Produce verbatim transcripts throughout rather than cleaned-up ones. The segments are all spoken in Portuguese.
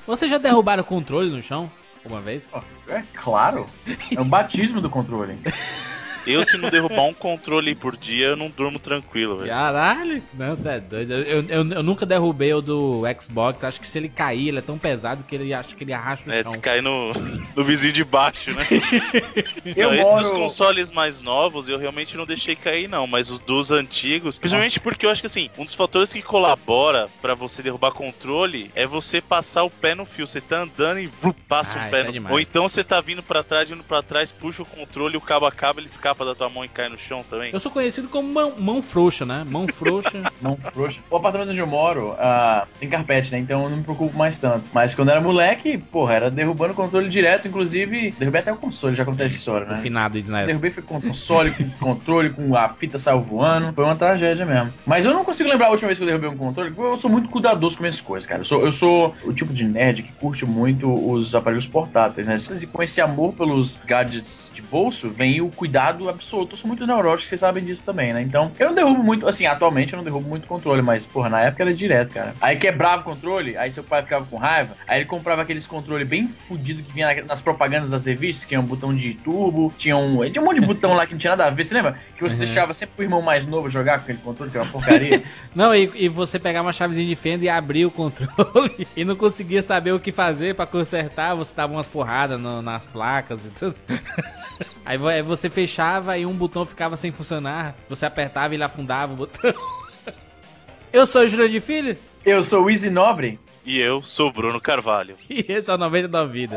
Vocês já derrubaram o controle no chão alguma vez? É claro. É um batismo do controle. Eu, se não derrubar um controle por dia, eu não durmo tranquilo, velho. Caralho, não, tá doido. Eu, eu, eu nunca derrubei o do Xbox. Acho que se ele cair, ele é tão pesado que ele acha que ele arracha o É, chão. cair no, no vizinho de baixo, né? Eu não, esse moro... dos consoles mais novos, eu realmente não deixei cair, não. Mas os dos antigos, principalmente porque eu acho que, assim, um dos fatores que colabora pra você derrubar controle é você passar o pé no fio. Você tá andando e vup, passa Ah, o pé isso é no... demais. Ou então você tá vindo pra trás, indo pra trás, puxa o controle, o cabo acaba, ele escapa da tua mão e cai no chão também. Eu sou conhecido como mão, mão frouxa, né? Mão frouxa. Mão frouxa. O apartamento onde eu moro ah, tem carpete, né? Então eu não me preocupo mais tanto. Mas quando eu era moleque, porra, era derrubando o controle direto. Inclusive, derrubei até o console, já acontece história, né? O finado S N E S. Derrubei foi com o console, com o controle, com a fita saiu voando. Foi uma tragédia mesmo. Mas eu não consigo lembrar a última vez que eu derrubei um controle, porque eu sou muito cuidadoso com minhas coisas, cara. Eu sou, eu sou o tipo de nerd que curte muito os aparelhos portáteis, né? E com esse amor pelos gadgets de bolso, vem o cuidado absoluto. Eu sou muito neurótico, vocês sabem disso também, né? Então, eu não derrubo muito, assim, atualmente eu não derrubo muito controle, mas, porra, na época era direto, cara. Aí quebrava o controle, aí seu pai ficava com raiva, aí ele comprava aqueles controles bem fudidos que vinha nas propagandas das revistas, que tinha um botão de turbo, tinha um... Tinha um monte de botão lá que não tinha nada a ver, você lembra? Que você Uhum. deixava sempre pro irmão mais novo jogar com aquele controle, que era uma porcaria. Não, e, e você pegava uma chavezinha de fenda e abria o controle e não conseguia saber o que fazer pra consertar, você dava umas porradas no, nas placas e tudo. Aí vo- aí você fechava e um botão ficava sem funcionar, você apertava e ele afundava o botão. Eu sou o Júlio de Filho Eu sou o Easy Nobre. E eu sou o Bruno Carvalho. e esse é o noventa e nove Vidas.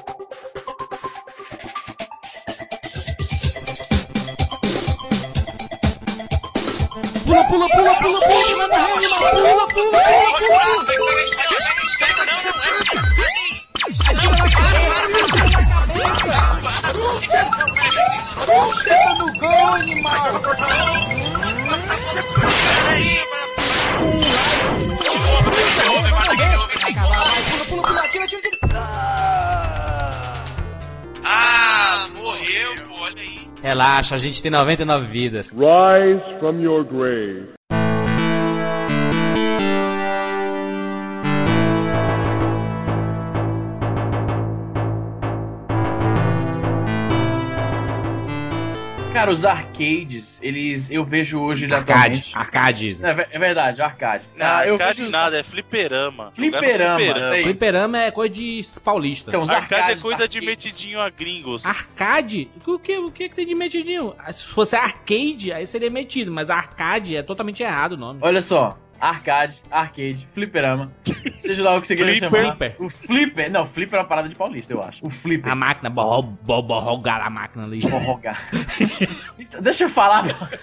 Pula, pula, pula, pula, pula, manda rede, pula, pula, pula, pula. Esteta no gol, animal! Pula, pula, pula, atira, atira, atira! Ah, morreu, pô, olha aí. Relaxa, a gente tem noventa e nove vidas. Rise from your grave. Cara, os arcades, eles... Eu vejo hoje ele Arcade, atualmente... arcade. É, ve- é verdade, arcade. Não, Ah, eu arcade vejo os- nada, é fliperama. Fliperama, Jogar no tem. Fliperama é coisa de paulista. Então, os Arcade é arcades, coisa de arcades. metidinho a gringos. Arcade? O que, o que que tem de metidinho? Se fosse arcade, aí seria metido, mas arcade é totalmente errado o nome. Olha só, arcade, arcade, fliperama, seja lá o que você queira Flipper. chamar. O flipper, não, flipper é uma parada de paulista, eu acho. O flipper. A máquina, borro, borro, borrogar a máquina ali. Vou rogar. Então, deixa eu falar.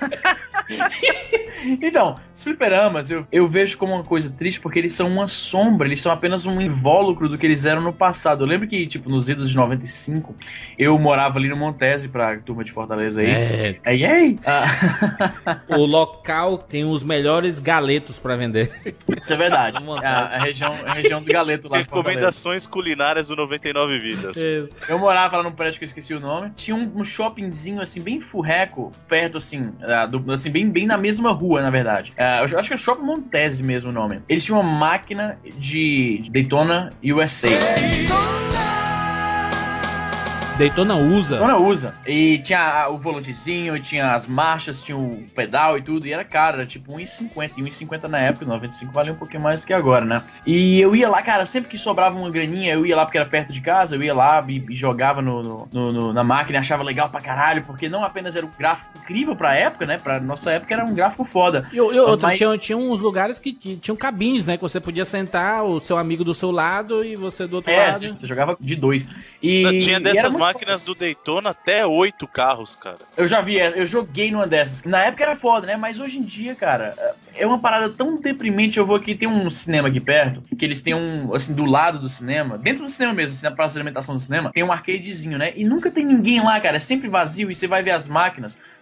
Então, os fliperamas eu, eu vejo como uma coisa triste porque eles são uma sombra, eles são apenas um invólucro do que eles eram no passado. Eu lembro que, tipo, nos idos de noventa e cinco, eu morava ali no Montese, pra turma de Fortaleza aí. É, Aí, aí. Ah, o local tem os melhores galetos pra vender. isso é verdade. Montese. A, a região, a região do Galeto lá em Fortaleza. Recomendações culinárias do noventa e nove Vidas. Eu morava lá num prédio que eu esqueci o nome. Tinha um, um shoppingzinho, assim, bem furreco, perto, assim, ah, do- assim bem, bem na mesma rua, na verdade. Ah, eu acho que é Shopping Montese mesmo o nome. Eles tinham uma máquina de Daytona U S A. Daytona usa. Daytona usa. E tinha ah, o volantezinho, tinha as marchas, tinha o pedal e tudo. E era caro, era tipo um real e cinquenta. E um real e cinquenta na época, noventa e cinco valia um pouquinho mais que agora, né? E eu ia lá, cara, sempre que sobrava uma graninha, eu ia lá porque era perto de casa, eu ia lá e, e jogava no, no- no- no- na máquina, achava legal pra caralho, porque não apenas era um gráfico incrível pra época, né? Pra nossa época era um gráfico foda. E, e outra, Mas- tinha, tinha uns lugares que t- tinham cabines, né? Que você podia sentar, o seu amigo do seu lado e você do outro É, lado. você, você jogava de dois. E, Tinha e dessas era muito máquinas do Daytona até oito carros, cara. Eu já vi, eu joguei numa dessas. Na época era foda, né? Mas hoje em dia, cara, é uma parada tão deprimente. Eu vou aqui, tem um cinema aqui perto, que eles têm um, assim, do lado do cinema, dentro do cinema mesmo, assim, na praça de alimentação do cinema, tem um arcadezinho, né? E nunca tem ninguém lá, cara. É sempre vazio e você vai ver as máquinas.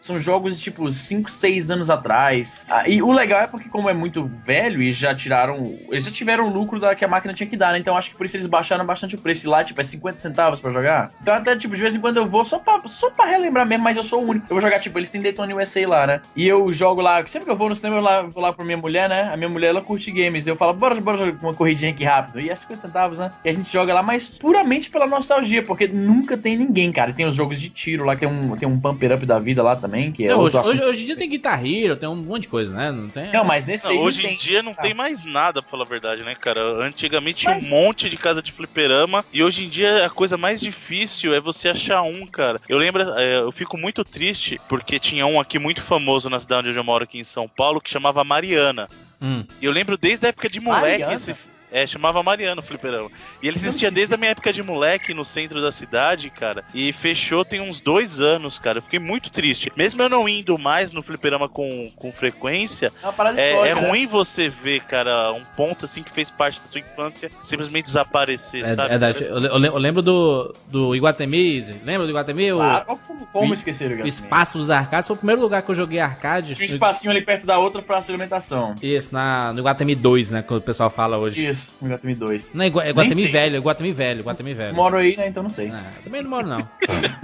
são jogos de tipo cinco, seis anos atrás. Ah, e o legal é porque como é muito velho e já tiraram, eles já tiveram o lucro da, que a máquina tinha que dar, né? Então acho que por isso eles baixaram bastante o preço. E lá, tipo, é cinquenta centavos pra jogar. Então até, tipo, de vez em quando eu vou só pra, só pra relembrar mesmo, mas eu sou o único. Eu vou jogar, tipo, eles têm Daytona U S A lá, né? E eu jogo lá, sempre que eu vou no cinema, eu lá, vou lá pra minha mulher, né? A minha mulher, ela curte games. Eu falo, bora, bora jogar uma corridinha aqui rápido. E é cinquenta centavos, né? E a gente joga lá, mas puramente pela nostalgia, porque nunca tem ninguém, cara. E tem os jogos de tiro lá, que tem um, tem um Pumper Up da vida lá também, que é Não, outro hoje, assunto. hoje, hoje em dia tem Guitar Hero, tem um monte de coisa, né? Não tem? Não, mas nesse Não, aí não hoje tem. em dia não Ah. tem mais nada, pra falar a verdade, né, cara? Antigamente tinha Mas- um monte de casa de fliperama e hoje em dia a coisa mais difícil é você achar um, cara. Eu lembro, é, eu fico muito triste porque tinha um aqui muito famoso na cidade onde eu moro aqui em São Paulo que chamava Mariana. Hum. E eu lembro desde a época de moleque Mariana? esse... É, chamava Mariano o fliperama. E ele existia desde a minha época de moleque no centro da cidade, cara. E fechou tem uns dois anos, cara. Eu fiquei muito triste. Mesmo eu não indo mais no fliperama com, com frequência, É uma parada é, é histórica, né? ruim você ver, cara, um ponto assim que fez parte da sua infância simplesmente desaparecer, É, sabe? é verdade. Eu, eu lem- eu lembro do, do Iguatemi. Lembra do Iguatemi? O, Claro, como, como o- esquecer o o Iguatemi? espaço dos arcades. Foi o primeiro lugar que eu joguei arcade. Tinha um espacinho ali perto da outra praça de alimentação. Isso, na, no Iguatemi dois, né? Que o pessoal fala hoje. Isso, o Iguatemi dois. Não é Igua- é Nem Iguatemi sei. velho, é Iguatemi velho, Iguatemi velho. Moro aí, né? Então não sei. Ah, também não moro, não.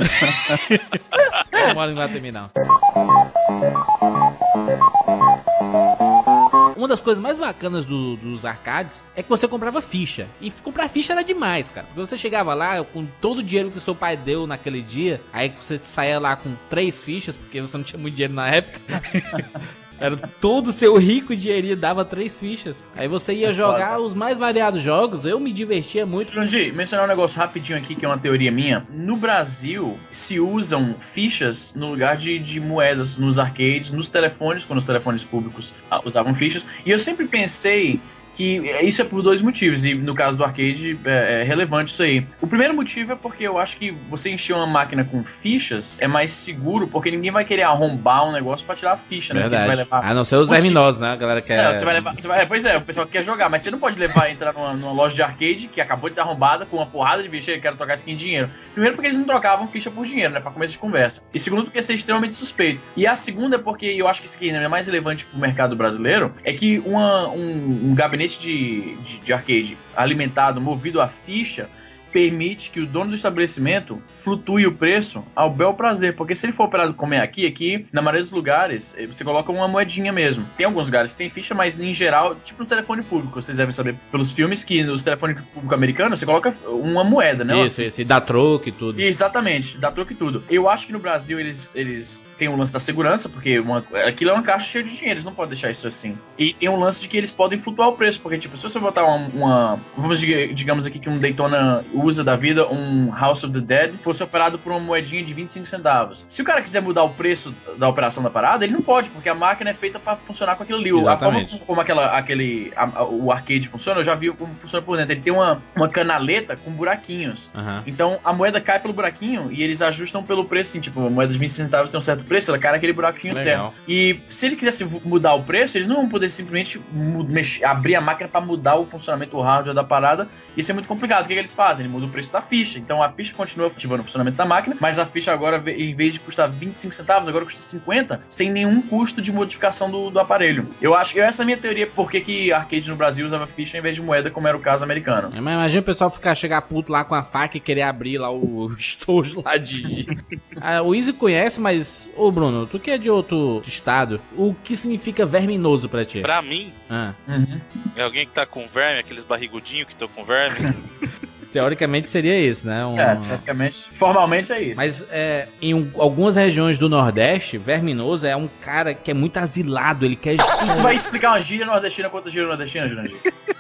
Não moro em Iguatemi, não. Uma das coisas mais bacanas do- dos arcades é que você comprava ficha. E comprar ficha era demais, cara. Porque você chegava lá com todo o dinheiro que o seu pai deu naquele dia, aí você saía lá com três fichas, porque você não tinha muito dinheiro na época. Era todo o seu rico dinheirinho, dava três fichas. Aí você ia jogar os mais variados jogos. Eu me divertia muito. Jurandir, mencionar um negócio rapidinho aqui, que é uma teoria minha. No Brasil, se usam fichas no lugar de, de moedas nos arcades, nos telefones, quando os telefones públicos ah, usavam fichas. E eu sempre pensei que isso é por dois motivos, e no caso do arcade é, é relevante isso aí. O primeiro motivo é porque eu acho que você encher uma máquina com fichas é mais seguro, porque ninguém vai querer arrombar um negócio pra tirar a ficha, né? Porque você vai levar... A não ser os Onde- verminosos, né? A galera quer... Não, você vai levar. Você vai, é, pois é, o pessoal quer jogar, mas você não pode levar entrar numa, numa loja de arcade que acabou de ser arrombada com uma porrada de ficha e quero trocar skin em dinheiro. Primeiro, porque eles não trocavam ficha por dinheiro, né? Pra começo de conversa. E segundo, porque isso é extremamente suspeito. E a segunda é porque eu acho que isso aqui ainda é mais relevante pro mercado brasileiro: é que uma, um, um gabinete de, de, de arcade alimentado, movido a ficha, permite que o dono do estabelecimento flutue o preço ao bel prazer, porque se ele for operado como é aqui, aqui, na maioria dos lugares, você coloca uma moedinha mesmo. Tem alguns lugares que tem ficha, mas em geral, tipo no telefone público, vocês devem saber pelos filmes que nos telefones público americanos, você coloca uma moeda, né? Isso, isso, e dá troco e tudo. Exatamente, dá troco e tudo. Eu acho que no Brasil eles, eles têm um lance da segurança, porque uma, aquilo é uma caixa cheia de dinheiro, eles não podem deixar isso assim. E tem um lance de que eles podem flutuar o preço, porque tipo, se você botar uma, uma vamos dig- digamos aqui que um Daytona usa da vida, um House of the Dead, fosse operado por uma moedinha de vinte e cinco centavos. Se o cara quiser mudar o preço da operação da parada, ele não pode, porque a máquina é feita pra funcionar com aquilo ali. A forma Exatamente. como aquela, aquele, a- a- o arcade funciona, eu já vi como funciona por dentro. Ele tem uma, uma canaleta com buraquinhos. Aham. Então a moeda cai pelo buraquinho e eles ajustam pelo preço, assim, tipo, a moeda de vinte centavos tem um certo preço, ela cai naquele buraquinho Legal. certo. E se ele quisesse vu- mudar o preço, eles não vão poder simplesmente mu- mexer, abrir a máquina pra mudar o funcionamento, o hardware da parada. Isso é muito complicado. O que, que eles fazem? Eles mudam o preço da ficha. Então a ficha continua ativando o funcionamento da máquina, mas a ficha agora, ve- em vez de custar vinte e cinco centavos, agora custa cinquenta, sem nenhum custo de modificação do, do aparelho. Eu acho que essa é a minha teoria por que que arcade no Brasil usava ficha em vez de moeda, como era o caso americano. Mas imagina o pessoal ficar, chegar puto lá com a faca e querer abrir lá o estojo lá de... Ah, o Easy conhece, mas... Ô Bruno, tu que é de outro estado, o que significa verminoso pra ti? Pra mim, Ah, Uhum. é alguém que tá com verme, aqueles barrigudinhos que estão com verme. teoricamente seria isso, né? Um- É, praticamente. Formalmente é isso. Mas é, em um- algumas regiões do Nordeste, verminoso é um cara que é muito asilado, ele quer... Tu vai explicar uma gíria nordestina contra gíria nordestina, Jurandir?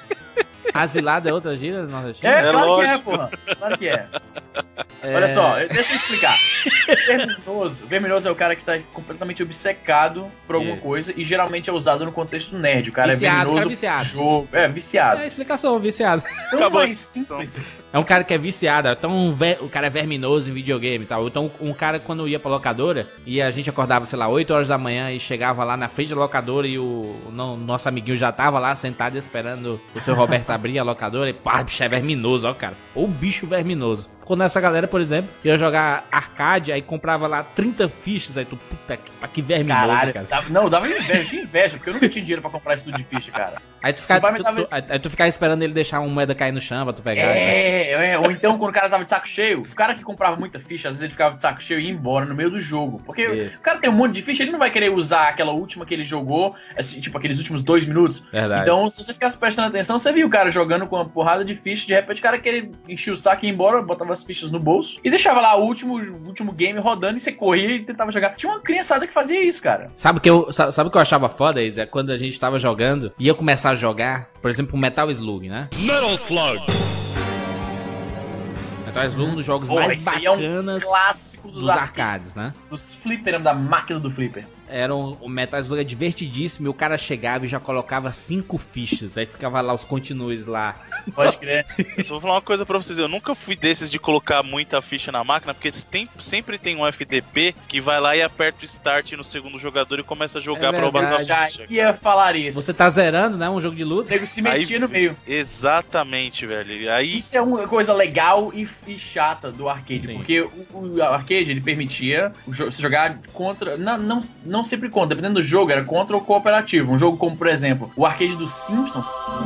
Asilado é outra gíria nordestina? É, É claro que é, lógico. porra. Claro que é. Olha só, deixa eu explicar. Verminoso. Verminoso é o cara que tá completamente obcecado por alguma Isso. coisa e geralmente é usado no contexto nerd. O cara Viciado, é cara verminoso. viciado. Jogo. É, viciado. É a explicação, viciado. Tão Acabou a mais discussão. simples. É um cara que é viciado, então um ve- o cara é verminoso em videogame e tal. Então um cara quando ia pra locadora e a gente acordava, sei lá, oito horas da manhã e chegava lá na frente da locadora e o, o no- nosso amiguinho já tava lá sentado esperando o seu Roberto abrir a locadora e pá, bicho é verminoso, ó cara. Ou bicho verminoso. quando essa galera, por exemplo, ia jogar arcade, aí comprava lá trinta fichas, aí tu, puta que, que verminoso, Caralho, cara. dava, não, dava inveja, eu tinha inveja, porque eu nunca tinha dinheiro pra comprar isso tudo de ficha, cara. Aí tu ficava, Meu pai tu, me tu, aí tu ficava esperando ele deixar uma moeda cair no chão pra tu pegar. Né? É, é, ou então quando o cara tava de saco cheio, o cara que comprava muita ficha, às vezes ele ficava de saco cheio e ia embora no meio do jogo. Porque Isso. o cara tem um monte de ficha, ele não vai querer usar aquela última que ele jogou, assim, tipo aqueles últimos dois minutos. Verdade. Então, se você ficasse prestando atenção, você viu o cara jogando com uma porrada de ficha, de repente o cara queria encher o saco e ir embora, botava as fichas no bolso e deixava lá o último, o último game rodando e você corria e tentava jogar. Tinha uma criançada que fazia isso, cara. Sabe o que eu, sabe, sabe o que eu achava foda, Isa? É quando a gente tava jogando, ia começar a jogar, por exemplo, o Metal Slug, né? Metal Slug. Metal Slug é um dos jogos Porra, mais esse aí é um bacanas clássico dos, dos arcades, né? Dos flipper, da máquina do flipper. Era um, o Metal Slug é divertidíssimo e o cara chegava e já colocava cinco fichas. Aí ficava lá os continues lá. Pode crer. Eu só vou falar uma coisa pra vocês, eu nunca fui desses de colocar muita ficha na máquina, porque tem, sempre tem um F D P que vai lá e aperta o start no segundo jogador e começa a jogar É pra roubar a verdade. Já ficha. ia falar isso. Você tá zerando, né? Um jogo de O luta. nego se metia Aí- no meio. Exatamente, velho. Aí Isso é uma coisa legal e, e chata do arcade, Sim. porque o, o arcade ele permitia o jo- você jogar contra, não, não, não sempre contra, dependendo do jogo, era contra ou cooperativo. Um jogo como, por exemplo, o arcade dos Simpsons.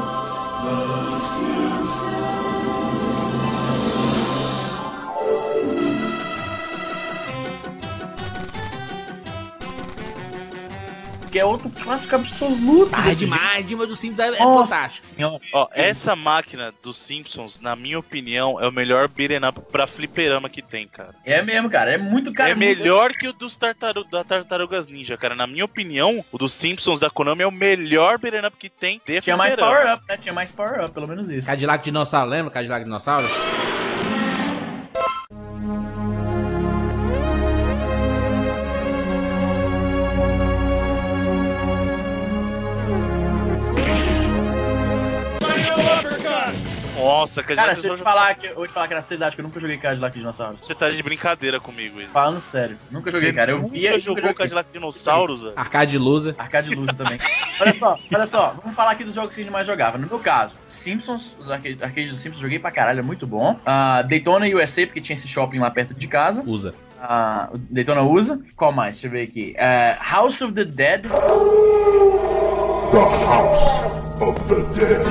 Que é outro clássico absoluto. Ah, desse demais, demais dos Sims é, é jogo. Nossa fantástico. Senhora. Ó, essa máquina dos Simpsons, na minha opinião, é o melhor beat'em up pra fliperama que tem, cara. É mesmo, cara. É muito cara. é melhor que o dos tartaru da Tartarugas Ninja, cara. Na minha opinião, o dos Simpsons da Konami é o melhor beat'em up que tem de Tinha mais fliperama. power-up, né? Tinha mais power-up, pelo menos isso. Cadillac Dinossauro, lembra? Cadillac Dinossauro? Nossa, Cadillac Cara, deixa eu te Dinossauro- falar que eu vou te falar que era a cidade que eu nunca joguei Cadillac Dinossauro. Você tá de brincadeira comigo, Will. Falando sério, nunca joguei, Você cara. Eu nunca via e nunca jogou joguei. Cadillac Dinossauros, velho? Arcade Loser. Arcade Luz também. Olha só, olha só, vamos falar aqui dos jogos que a gente mais jogava. No meu caso, Simpsons, os arcade, arcades dos Simpsons joguei pra caralho, é muito bom. Ah, Daytona U S A, porque tinha esse shopping lá perto de casa. Usa. Ah, o Daytona usa. Qual mais? Deixa eu ver aqui. Ah, House of the Dead. The House of the Dead.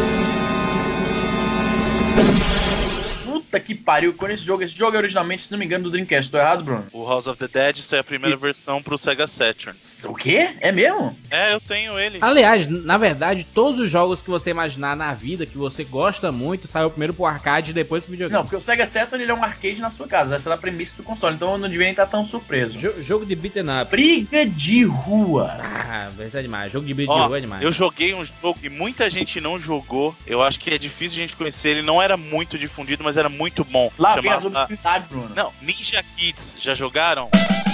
Puta que pariu, quando esse jogo, esse jogo é originalmente, se não me engano, do Dreamcast. Tô errado, Bruno? O House of the Dead, isso é a primeira versão pro Sega Saturn. O quê? É mesmo? É, eu tenho ele. Aliás, na verdade, todos os jogos que você imaginar na vida, que você gosta muito, saiu primeiro pro arcade e depois pro videogame. Não, porque o Sega Saturn ele é um arcade na sua casa. Essa é a premissa do console, então eu não devia nem estar tão surpreso. Jo- jogo de beat'em up. Briga de rua. Ah, isso é demais. Jogo de briga de Ó, rua é demais. eu joguei um jogo que muita gente não jogou. Eu acho que é difícil a gente conhecer. Ele não era muito difundido, mas era muito bom. Lá vem as Chamava- obscuridades, Bruno. Não, Ninja Kids. Já jogaram?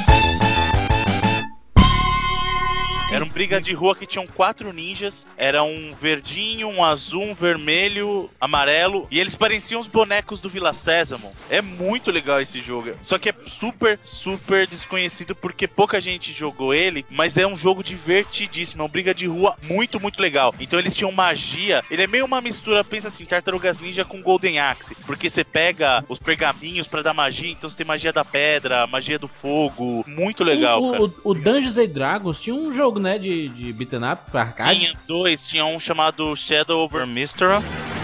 Era um briga de rua que tinham quatro ninjas. Era um verdinho, um azul, um vermelho, amarelo. E eles pareciam os bonecos do Vila Sésamo. É muito legal esse jogo. Só que é super, super desconhecido porque pouca gente jogou ele. Mas é um jogo divertidíssimo. É um briga de rua muito, muito legal. Então eles tinham magia. Ele é meio uma mistura, pensa assim, Tartarugas Ninja com Golden Axe. Porque você pega os pergaminhos pra dar magia. Então você tem magia da pedra, magia do fogo. Muito legal, o, cara. o, o Dungeons and Dragons tinha um jogo, né, de, de beat'em up pra arcade. Tinha dois, tinha um chamado Shadow over Mistara.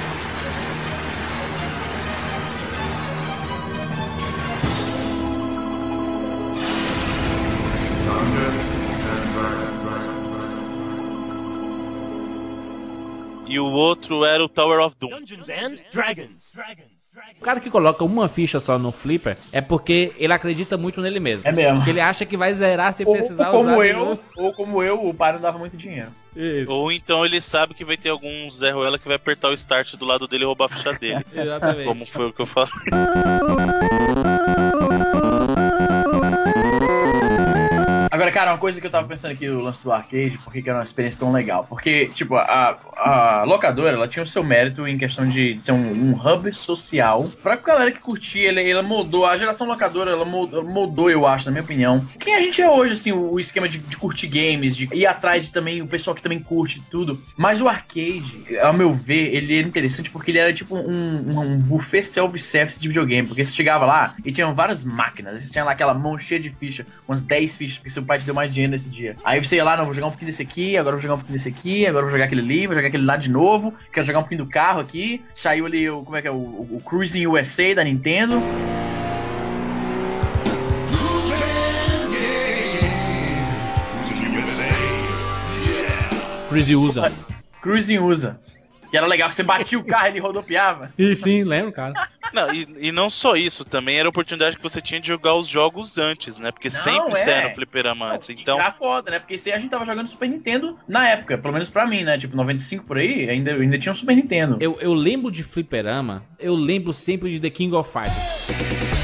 E o outro era o Tower of Doom. Dungeons and Dragons. O cara que coloca uma ficha só no Flipper é porque ele acredita muito nele mesmo. É mesmo. Porque ele acha que vai zerar sem Ou, precisar ou como usar. de eu, novo. ou como eu, o pai não dava muito dinheiro. Isso. Ou então ele sabe que vai ter algum Zé Ruela que vai apertar o start do lado dele e roubar a ficha dele. Exatamente. Como foi o que eu falei. Agora, cara, uma coisa que eu tava pensando aqui no lance do arcade, por que que era uma experiência tão legal? Porque, tipo, a, a locadora, ela tinha o seu mérito em questão de ser um, um hub social pra galera que curtia, ela, ela moldou, a geração locadora, ela moldou, moldou, eu acho, na minha opinião, quem a gente é hoje, assim, o, o esquema de, de curtir games, de ir atrás de também, o pessoal que também curte tudo. Mas o arcade, ao meu ver, ele era interessante porque ele era tipo um, um buffet self-service de videogame, porque você chegava lá e tinham várias máquinas, você tinha lá aquela mão cheia de ficha, umas dez fichas, porque seu pai te deu mais dinheiro nesse dia. Aí você ia lá, não, vou jogar um pouquinho desse aqui, agora vou jogar um pouquinho desse aqui, agora vou jogar aquele ali, vou jogar aquele lá de novo, quero jogar um pouquinho do carro aqui. Saiu ali, o, como é que é, o, o Cruising U S A da Nintendo. Cruise usa. Cruising usa. Que era legal, que você batia o carro e ele rodopiava. E sim, lembro, cara. Não, e, e não só isso, também era a oportunidade que você tinha de jogar os jogos antes, né? Porque Não, sempre é. você era no fliperama antes, então... Era foda, né? Porque esse aí a gente tava jogando Super Nintendo na época, pelo menos pra mim, né? Tipo, noventa e cinco por aí, ainda, ainda tinha um Super Nintendo. Eu, eu lembro de fliperama, eu lembro sempre de The King of Fighters.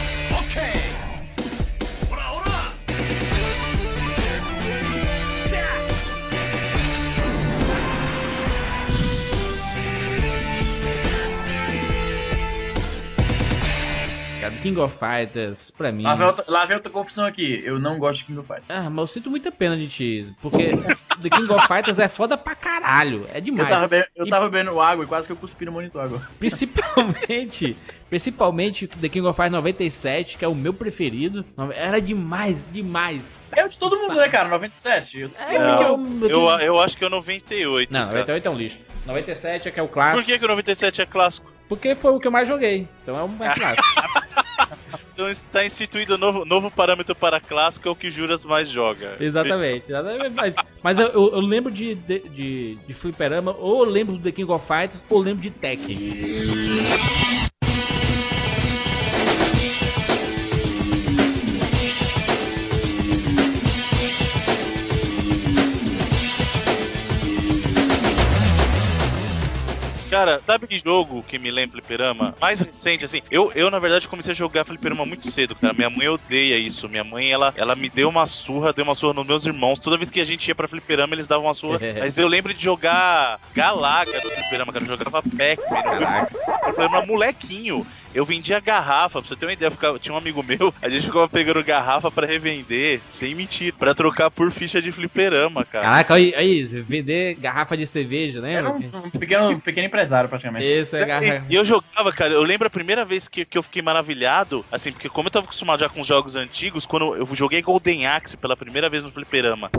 King of Fighters, pra mim... Lá vem, outra, lá vem outra confissão aqui, eu não gosto de King of Fighters. Ah, mas eu sinto muita pena de ti, porque The King of Fighters é foda pra caralho, é demais. Eu tava, be eu E tava bebendo água e quase que eu cuspi no monitor agora. Principalmente, principalmente The King of Fighters noventa e sete, que é o meu preferido, era demais, demais. É o de todo mundo, né, cara? noventa e sete. Eu, É, Não, eu, eu, eu acho que é o noventa e oito. Não, cara. noventa e oito é um lixo. noventa e sete é que é o clássico. Por que, que o noventa e sete é clássico? Porque foi o que eu mais joguei, então é um é clássico. Então está instituído um novo, novo parâmetro para clássico, é o que Juras mais joga. Exatamente, exatamente. Mas, mas eu, eu, eu lembro de, de, de, de fliperama, ou eu lembro do The King of Fighters, ou eu lembro de Tekken. Cara, sabe que jogo que me lembra fliperama? Mais recente, assim, eu, eu na verdade comecei a jogar fliperama muito cedo, cara. Minha mãe odeia isso. Minha mãe, ela, ela me deu uma surra, deu uma surra nos meus irmãos. Toda vez que a gente ia pra fliperama, eles davam uma surra. Mas eu lembro de jogar Galaga do fliperama, cara. Eu jogava Pac-Man. Fliperama molequinho. Eu vendia garrafa, pra você ter uma ideia, eu ficava, tinha um amigo meu, a gente ficava pegando garrafa pra revender, sem mentira, pra trocar por ficha de fliperama, cara. Caraca, aí, aí vender garrafa de cerveja, né? Era um, um, pequeno, um pequeno empresário, praticamente. Isso é garrafa. E eu jogava, cara, eu lembro a primeira vez que, que eu fiquei maravilhado, assim, porque como eu tava acostumado já com jogos antigos, quando eu joguei Golden Axe pela primeira vez no fliperama.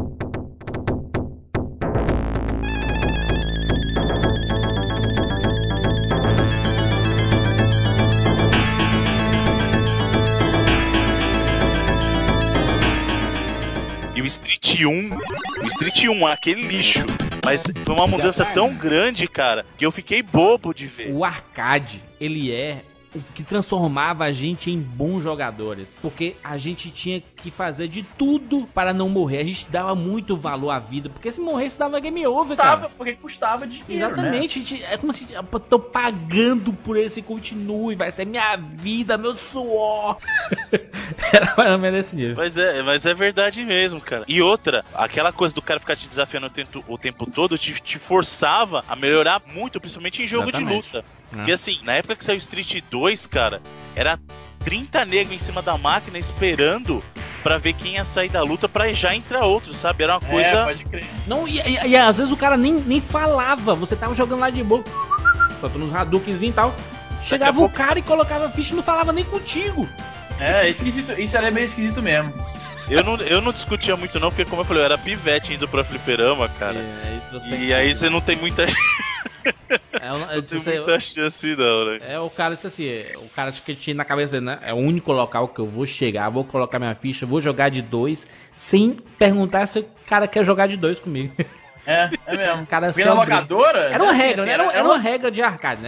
E o Street um, o Street um, aquele lixo. Mas foi uma mudança tão grande, cara, que eu fiquei bobo de ver. O arcade, ele é o que transformava a gente em bons jogadores. Porque a gente tinha que fazer de tudo para não morrer. A gente dava muito valor à vida. Porque se morresse, dava game over, cara. Custava, porque custava dinheiro, Exatamente. né? A gente, é como se eu tô pagando por esse continue. Vai ser minha vida, meu suor. Era mais ou menos esse nível. Mas é, mas é verdade mesmo, cara. E outra, aquela coisa do cara ficar te desafiando o tempo, o tempo todo te, te forçava a melhorar muito, principalmente em jogo Exatamente. de luta. Porque assim, na época que saiu Street dois, cara, era trinta negros em cima da máquina esperando pra ver quem ia sair da luta pra já entrar outro, sabe? Era uma coisa... É, pode crer. Não, e, e, e às vezes o cara nem, nem falava. Você tava jogando lá de boa, soltando uns Hadoukens e tal. Chegava o pouco- cara e colocava ficha e não falava nem contigo. É, esquisito, isso era meio esquisito mesmo. Eu não, eu não discutia muito não, porque como eu falei, eu era pivete indo pra fliperama, cara. E aí você não tem muita, É, um- é, não tem você- muita chance não, né? é, o cara disse assim, é, o cara acho que tinha na cabeça dele, né? É o único local que eu vou chegar, vou colocar minha ficha, vou jogar de dois, sem perguntar se o cara quer jogar de dois comigo. É, é mesmo. O cara Porque só na brinca. locadora... Era uma né, regra, assim, né? Era, era uma regra de arcade, né?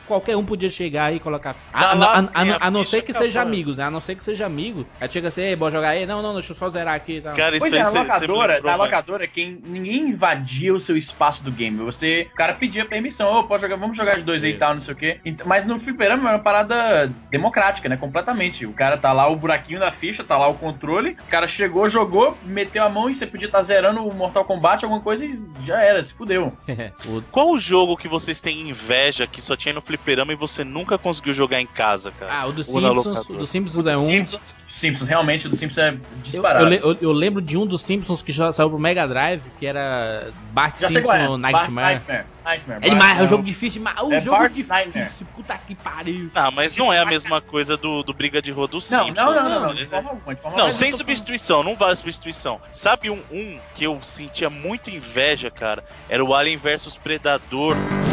qualquer um podia chegar e colocar. Tá A, lá, a- a- tem a a não ficha ser que seja acabando. amigos, né? A não ser que seja amigo. Aí chega assim, ei, bora jogar aí. Não, não, deixa eu só zerar aqui e tal. Cara, isso Pois aí é, na cê- cê me locadora, lembrou, na mano. locadora, quem, ninguém invadia o seu espaço do game. Você, o cara pedia permissão, ô, pode jogar, vamos jogar de dois aí e Isso. tal, não sei o quê. Ent- Mas no fliperama é uma parada democrática, né? Completamente. O cara tá lá, o buraquinho da ficha, tá lá o controle, o cara chegou, jogou, meteu a mão e você podia estar zerando o Mortal Kombat, alguma coisa e já era, se fudeu. O- Qual o jogo que vocês têm inveja que só tinha no fliperama e você nunca conseguiu jogar em casa, cara? Ah, o do Ou na Simpsons. O locadora. do Simpsons é um. Simpsons, Simpsons, realmente, o do Simpsons é Eu, disparado. eu le- eu- eu lembro de um dos Simpsons que já saiu pro Mega Drive, que era Bart Já sei qual é. Simpson Bart Nightmare. Nightmare. Nightmare. É demais, é um Bart- jogo difícil demais. É um É jogo Bart's difícil. Nightmare. Puta que pariu. Ah, mas não é a mesma coisa do, do Briga de Rua do Não, Simpsons. não, não, não, não, de beleza? forma alguma, de forma Não, alguma. sem Eu tô falando- substituição, não vale substituição. Sabe um, um que eu sentia muito inveja, cara? Era o Alien versus Predador.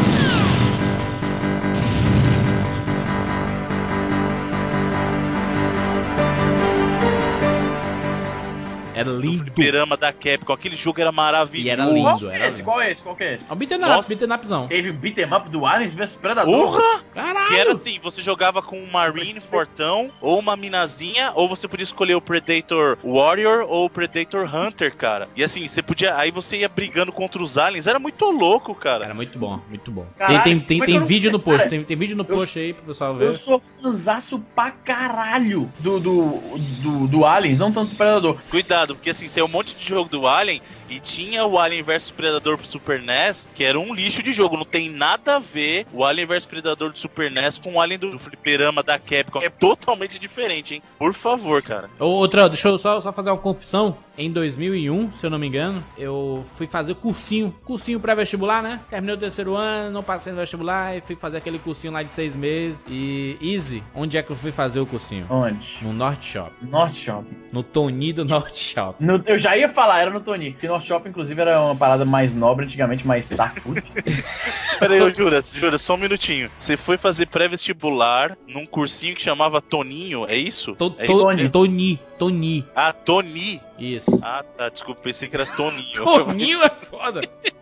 Era Do lindo. fliperama da Capcom. Aquele jogo era maravilhoso. E era lindo. Qual que é era esse? lindo. Qual é esse? Qual que é esse? É um beat'em up, Nossa. beat'em upzão. Teve um beat'em up do Aliens versus Predador. Porra! Caralho! Que era assim, você jogava com um Marine Mas- fortão, ou uma minazinha, ou você podia escolher o Predator Warrior ou o Predator Hunter, cara. E assim, você podia. Aí você ia brigando contra os aliens, era muito louco, cara. Era muito bom, muito bom. Caralho, tem tem, tem, como é que tem eu não- vídeo no post, Cara, tem, tem vídeo no eu- post aí pro pessoal ver. Eu sou fãzaço pra caralho do, do, do, do Aliens, não tanto do Predador. Cuidado, porque assim, saiu um monte de jogo do Alien. E tinha o Alien versus Predador pro Super N E S, que era um lixo de jogo. Não tem nada a ver o Alien versus Predador do Super N E S com o Alien do, do fliperama da Capcom. É totalmente diferente, hein? Por favor, cara. Ô, Outra, deixa eu só, só fazer uma confissão. Em dois mil e um, se eu não me engano, eu fui fazer cursinho. Cursinho pré-vestibular, né? Terminei o terceiro ano, não passei no vestibular e fui fazer aquele cursinho lá de seis meses. E, Easy, onde é que eu fui fazer o cursinho? Onde? No North Shop. North Shopping. No Tony do North Shop. No- eu já ia falar, era no Tony, porque North Shopping, inclusive, era uma parada mais nobre, antigamente mais dark food. Peraí, ô, Jura, Jura, só um minutinho. Você foi fazer pré-vestibular num cursinho que chamava Toninho, é isso? To- é to- isso Tony. mesmo? Tony. Tony. Ah, Tony. Isso. Ah, tá, desculpa, pensei que era Toninho. Toninho é foda.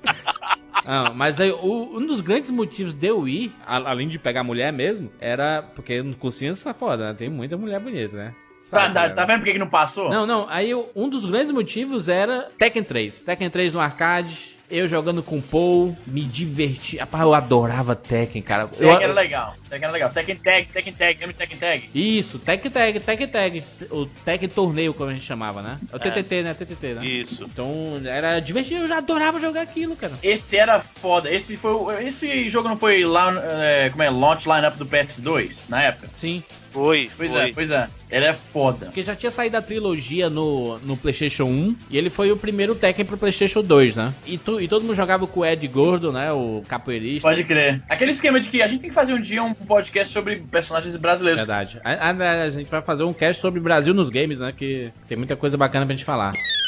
Não, mas aí, o- um dos grandes motivos de eu ir, a- além de pegar mulher mesmo, era porque nos cursinhos tá foda, né? Tem muita mulher bonita, né? tá, Sabe, tá, né? tá vendo por que que não passou? Não, não, aí eu- um dos grandes motivos era Tekken três. Tekken três no arcade, eu jogando com o Paul, me diverti. Rapaz, eu adorava Tekken, cara. Eu- Tekken era legal. Tekken era legal. Tekken Tag, Tekken Tag, lembra de Tekken Tag? Isso, Tekken Tag, Tekken Tag. O Tekken Torneio, como a gente chamava, né? É o T T T, né? T T T, né? Isso. Então, era divertido, eu já adorava jogar aquilo, cara. Esse era foda. Esse foi o- esse jogo não foi lá, é, como é, launch lineup do P S dois, na época? Sim. Foi, Pois foi. é, pois é. Ele é foda. Porque já tinha saído a trilogia no, no PlayStation um e ele foi o primeiro Tekken pro PlayStation dois, né? E, tu, e todo mundo jogava com o Ed Gordo, né? O capoeirista. Pode crer. Aquele esquema de que a gente tem que fazer um dia um podcast sobre personagens brasileiros. Verdade. A, a- a gente vai fazer um cast sobre Brasil nos games, né? Que tem muita coisa bacana pra gente falar.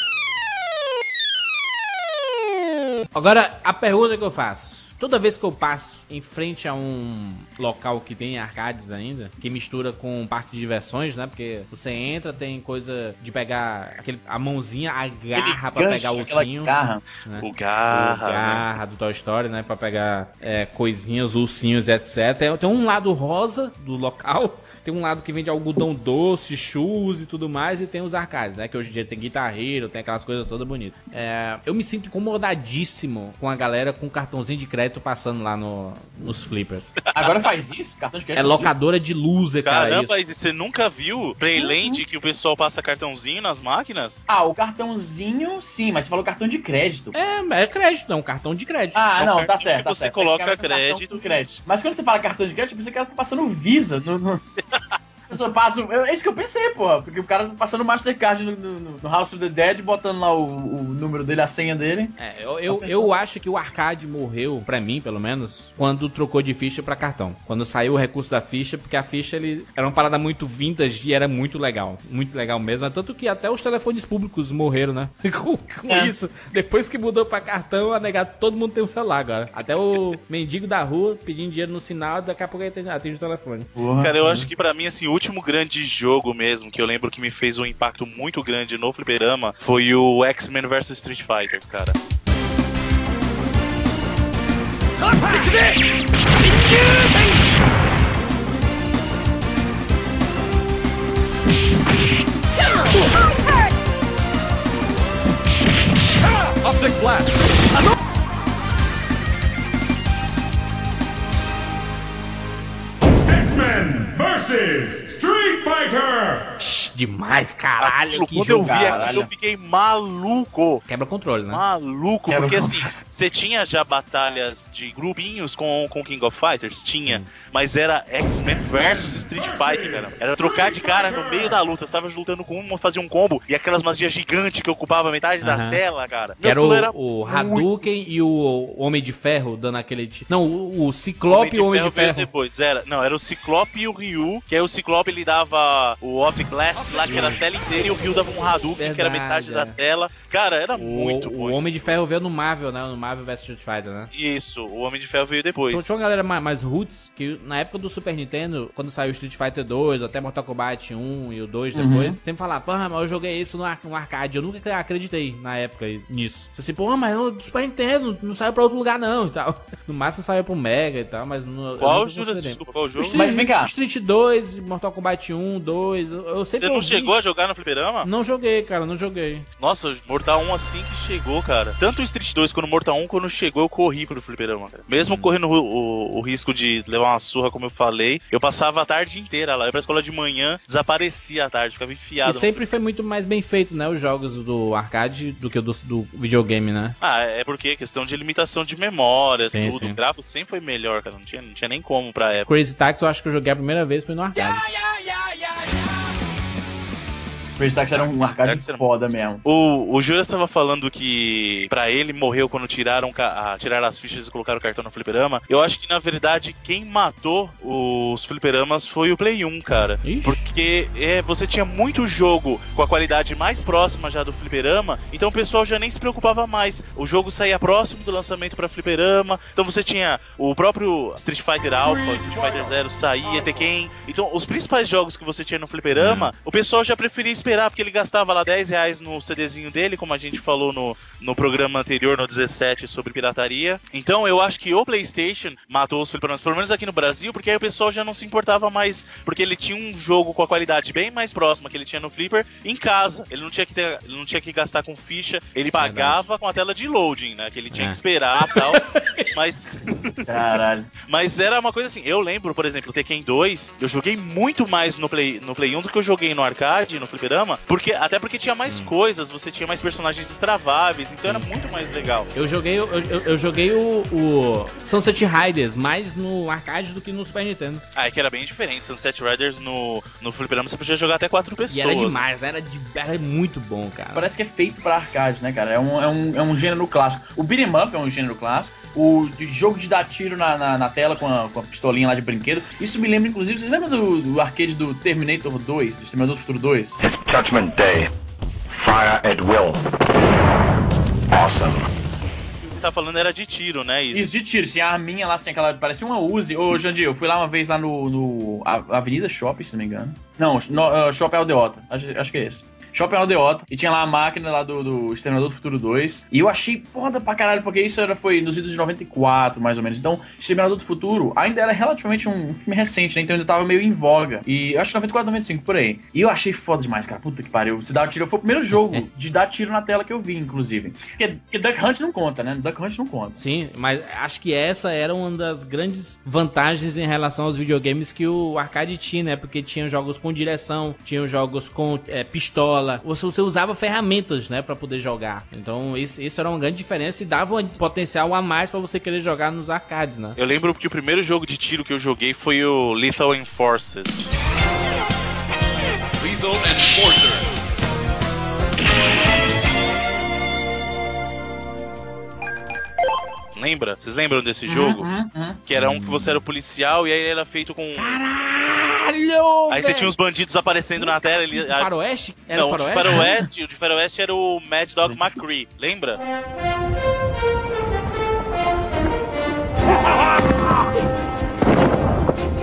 Agora, a pergunta que eu faço. Toda vez que eu passo em frente a um local que tem arcades ainda, que mistura com um parque de diversões, né? Porque você entra, tem coisa de pegar aquele, a mãozinha, a garra pra gancho, pegar o aquela ursinho. garra. Né? O O Garra. né? garra do Toy Story, né? Pra pegar é, coisinhas, ursinhos, etcétera. Tem um lado rosa do local, tem um lado que vende algodão doce, churros e tudo mais, e tem os arcades, né? Que hoje em dia tem guitarreiro, tem aquelas coisas todas bonitas. É, eu me sinto incomodadíssimo com a galera com cartãozinho de crédito passando lá no, nos flippers. Agora faz isso? Cartão de crédito? É locadora de loser, cara. Caramba, Isso. Izzy, você nunca viu Playland que o pessoal passa cartãozinho nas máquinas? Ah, o cartãozinho, sim, mas você falou cartão de crédito. É, é crédito, não, cartão de crédito. Ah, É um não, tá cartão certo, que tá você certo. coloca Tecnicamente é um cartão crédito. com crédito. Mas quando você fala cartão de crédito, eu pensei que ela tá passando Visa no... no... A pessoa passa. eu- É isso que eu pensei, porra. Porque o cara tá passando o Mastercard no, no, no House of the Dead, botando lá o, o número dele, a senha dele. É, eu, eu, A pessoa- eu acho que o arcade morreu, pra mim, pelo menos, quando trocou de ficha pra cartão. Quando saiu o recurso da ficha, porque a ficha ele era uma parada muito vintage e era muito legal. Muito legal mesmo. Tanto que até os telefones públicos morreram, né? com com É. isso. Depois que mudou pra cartão, a negada, todo mundo tem um celular agora. Até o mendigo da rua pedindo dinheiro no sinal, daqui a pouco ele atende, atende o telefone. Porra. Cara, eu acho que pra mim, assim, o último grande jogo mesmo, que eu lembro que me fez um impacto muito grande no fliperama, foi o X-Men versus Street Fighter, cara. X-Men versus Street Fighter! Shhh, demais, caralho. Aquilo, Que quando eu jogo, vi aquilo, caralho. eu fiquei maluco. Quebra controle, né? Maluco, Quebra porque com- assim, você tinha já batalhas de grupinhos com com King of Fighters? Tinha. Mas era X-Men versus Street Fighter, cara. Era trocar de cara no meio da luta. Você tava lutando com um, fazia um combo, e aquelas magias gigantes que ocupavam metade da Aham. tela, cara. Que era aquilo o, o muito- Hadouken e o Homem de Ferro dando aquele... ti- Não, o, o Ciclope e o Homem de veio Ferro. depois, era. Não, era o Ciclope e o Ryu, que aí o Ciclope ele dava o Optic Blast lá, que era a tela inteira, e o Ryu dava um Hadouken, que era Verdade, metade da é. tela. Cara, era O, muito o bom. Homem de Ferro veio no Marvel, né? No Marvel versus Street Fighter, né? Isso, o Homem de Ferro veio depois. Então, tinha uma galera mais, mais roots, que na época do Super Nintendo, quando saiu Street Fighter dois, até Mortal Kombat um e o dois depois, sempre falava, porra, mas eu joguei isso no, ar- no arcade. Eu nunca acreditei na época nisso. Você assim, porra, mas o do Super Nintendo não saiu pra outro lugar não e tal. No máximo saiu pro Mega e tal, mas não. eu Qual, nunca Juras? considerei. Desculpa, qual jogo? Street, Mas vem cá. Street dois, Mortal Kombat um, dois, eu, eu sempre Você não ouvi. chegou a jogar no fliperama? Não joguei, cara, não joguei. Nossa, Mortal um assim que chegou, cara. Tanto o Street dois quanto o Mortal um, quando chegou, eu corri pro fliperama, cara. Mesmo correndo o, o- o risco de levar uma surra, como eu falei, eu passava a tarde inteira lá. Eu ia pra escola de manhã, desaparecia à tarde, ficava enfiado. E no sempre foi muito mais bem feito, né, os jogos do arcade do que o do, do videogame, né? Ah, é porque questão de limitação de memória, Sim, tudo. sim. O gráfico sempre foi melhor, cara. Não tinha, não tinha nem como pra época. Crazy Taxi eu acho que eu joguei a primeira vez foi no arcade. Crazy Taxi era um arcade Taxi era- foda mesmo. O, o Juras estava falando que pra ele morreu quando tiraram, ca- ah, tiraram as fichas e colocaram o cartão no fliperama. Eu acho que na verdade quem matou os fliperamas foi o Play um, cara. Ixi. Porque é, você tinha muito jogo com a qualidade mais próxima já do fliperama, então o pessoal já nem se preocupava mais. O jogo saía próximo do lançamento pra fliperama, então você tinha o próprio Street Fighter Alpha, Street Fighter Zero saía, Tekken. Então os principais jogos que você tinha no fliperama, o pessoal já preferia esperar, porque ele gastava lá dez reais no CDzinho dele, como a gente falou no, no programa anterior, no dezessete, sobre pirataria. Então eu acho que o PlayStation matou os fliperamas, pelo menos aqui no Brasil, porque aí o pessoal já não se importava mais, porque ele tinha um jogo com a qualidade bem mais próxima que ele tinha no Flipper em casa. Ele não tinha que ter, ele não tinha que gastar com ficha, ele pagava com a tela de loading, né? Que ele tinha É. que esperar e tal. Mas Caralho. mas era uma coisa assim, eu lembro, por exemplo, o Tekken dois, eu joguei muito mais no Play, no Play um do que eu joguei no arcade, no fliperama, porque, até porque tinha mais coisas, você tinha mais personagens destraváveis, então era muito mais legal. Eu joguei, eu, eu, eu joguei o, o Sunset Riders mais no arcade do que no Super Nintendo. Ah, é que era bem diferente, Sunset Riders no, no fliperama você podia jogar até quatro pessoas. E era demais, era, de, era muito bom, cara. Parece que é feito pra arcade, né, cara? É um, é um, é um gênero clássico. O beat'em up é um gênero clássico. O de jogo de dar tiro na, na, na tela com a, com a pistolinha lá de brinquedo. Isso me lembra, inclusive, vocês lembram do, do arcade do Terminator dois? Do Exterminador do Futuro dois? Judgment Day. Fire at will. Awesome. O que você tá falando era de tiro, né? E Isso, de tiro. Assim, a arminha lá, assim, aquela... Parecia uma Uzi. Ô, Jandir, eu fui lá uma vez lá no... no a- Avenida Shopping, se não me engano. Não, no, uh, Shopping Aldeota. Acho, acho que é esse. Shopping Aldeota, e tinha lá a máquina lá do, do Exterminador do Futuro dois, e eu achei foda pra caralho, porque isso era, foi nos idos de noventa e quatro, mais ou menos. Então, Exterminador do Futuro ainda era relativamente um, um filme recente, né? Então ainda tava meio em voga. E eu acho que noventa e quatro, noventa e cinco, por aí. E eu achei foda demais, cara. Puta que pariu. Se dar tiro, foi o primeiro jogo de dar tiro na tela que eu vi, inclusive. Porque, porque Duck Hunt não conta, né? Duck Hunt não conta. Sim, mas acho que essa era uma das grandes vantagens em relação aos videogames que o arcade tinha, né? Porque tinha jogos com direção, tinha jogos com é, pistola. Você, você usava ferramentas, né? Pra poder jogar. Então isso, isso era uma grande diferença e dava um potencial a mais pra você querer jogar nos arcades, né? eu lembro que o primeiro jogo de tiro que eu joguei foi o Lethal Enforcer. Lethal Enforcer. Lembra? Vocês lembram desse jogo? Que era um que você era o policial e aí ele era feito com... Caralho! Aí você tinha os bandidos aparecendo na tela. Ele... Faroeste? Era Não, faroeste? o de Faroeste, o de Faroeste era o Mad Dog McCree, lembra?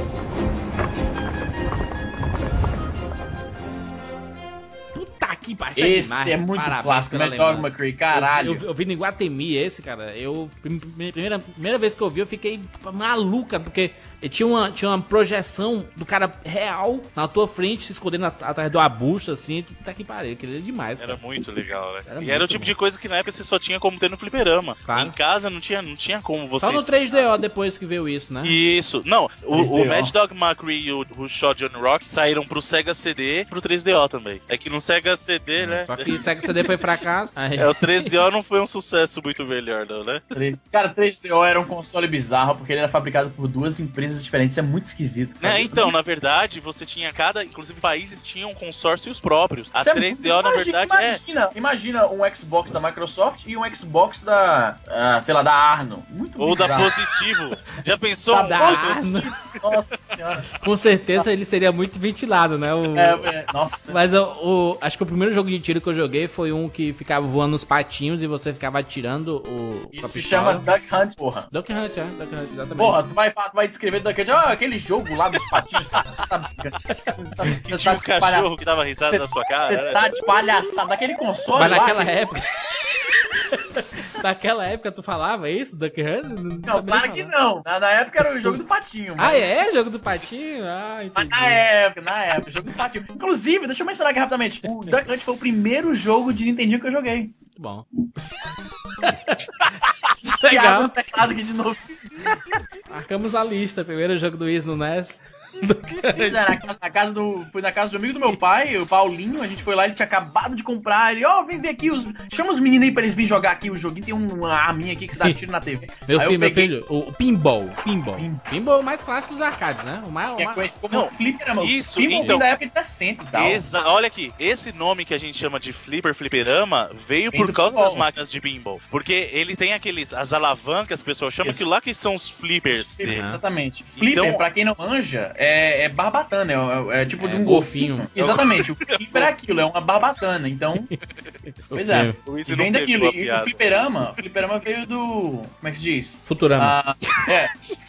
Puta que pariu! Esse, é, esse demais. é muito Parabéns clássico, pela Mad Dog lembrança. McCree, caralho. Eu, eu, eu vi no Iguatemi esse, cara. Eu, prim- primeira, primeira vez que eu vi, eu fiquei maluca, porque tinha uma, tinha uma projeção do cara real na tua frente, se escondendo at- atrás do arbusto, assim. Puta que pariu, aquele era demais, cara. Era muito legal, né? Era e muito era o tipo bom. de coisa que na época você só tinha como ter no fliperama. Claro. Em casa não tinha, não tinha como você... Só no três D O depois que veio isso, né? Isso. Não, o, três D O. o Mad Dog McCree e o, o Shot Johnny Rock saíram pro Sega C D e pro três D O também. É que no Sega C D, né? Só que Sega C D foi fracasso. Aí... É, o três D O não foi um sucesso muito melhor, não, né? três Cara, três D O era um console bizarro porque ele era fabricado por duas empresas diferentes. Isso é muito esquisito. cara. Né, então, na verdade, você tinha cada... Inclusive, países tinham consórcios próprios. A Isso é três D muito- O, na imagina, verdade, é... imagina, imagina um Xbox da Microsoft e um Xbox da, ah, sei lá, da Arno. Muito Ou da bizarro. Positivo. Já pensou? Tá um da Positivo? Arno. Nossa senhora. Com certeza ele seria muito ventilado, né? O... É, é, nossa. Mas o, o- acho que o primeiro jogo de tiro que eu joguei foi um que ficava voando nos patinhos e você ficava atirando o. com a Isso se pistola. chama Duck Hunt, porra. Duck Hunt, é, Duck Hunt, exatamente. Porra, tu vai, tu vai descrever Duck Hunt. Ah, aquele jogo lá dos patinhos. Você tá brincando. Que Você tinha tá um de cachorro palhaçada. que dava risada Cê- na sua cara. Você né? tá de palhaçada. Daquele console Mas lá, naquela que- época. Naquela época tu falava isso, Duck Hunt? Não, claro que não. Na, na época era o jogo do patinho. Ah, mas- é? Jogo do patinho? Ah, Mas entendi. na época, na época, jogo do patinho. Inclusive, deixa eu mencionar aqui rapidamente. O Duck Hunt foi o primeiro jogo de Nintendinho que eu joguei. Muito bom. Thiago Legal. no teclado aqui de novo. Marcamos a lista. Primeiro jogo do Wii no N E S. Pois é, na casa, na casa do. Fui na casa do amigo do meu pai, o Paulinho, a gente foi lá, ele tinha acabado de comprar. Ele, ó, oh, vem ver aqui, os, chama os meninos aí pra eles virem jogar aqui o joguinho. Tem uma arminha aqui que você dá tiro na T V. Meu Aí eu filho, meu peguei- filho, o Pinball. Pinball. Pin- Pinball é o mais clássico dos arcades, né? O mais, o Que é mais... conhecido como Não, Flipperama. isso, Pinball então. vem da época de sessenta e tal. Exa Olha aqui, esse nome que a gente chama de Flipper Flipperama veio Vem por do causa pinball. das máquinas de pinball. Porque ele tem aqueles, as alavancas, o pessoal chama Isso. que lá que são os flippers Flipper, dele. exatamente. Flipper, Então- pra quem não manja, é, é barbatana, é, é- é tipo É, de um golfinho. golfinho. Exatamente, o Flipper é aquilo, é uma barbatana, então... Pois é. O Izzy E não vem pegou daquilo, a e o piada. fliperama, o fliperama veio do... Como é que se diz? Futurama. Ah, é,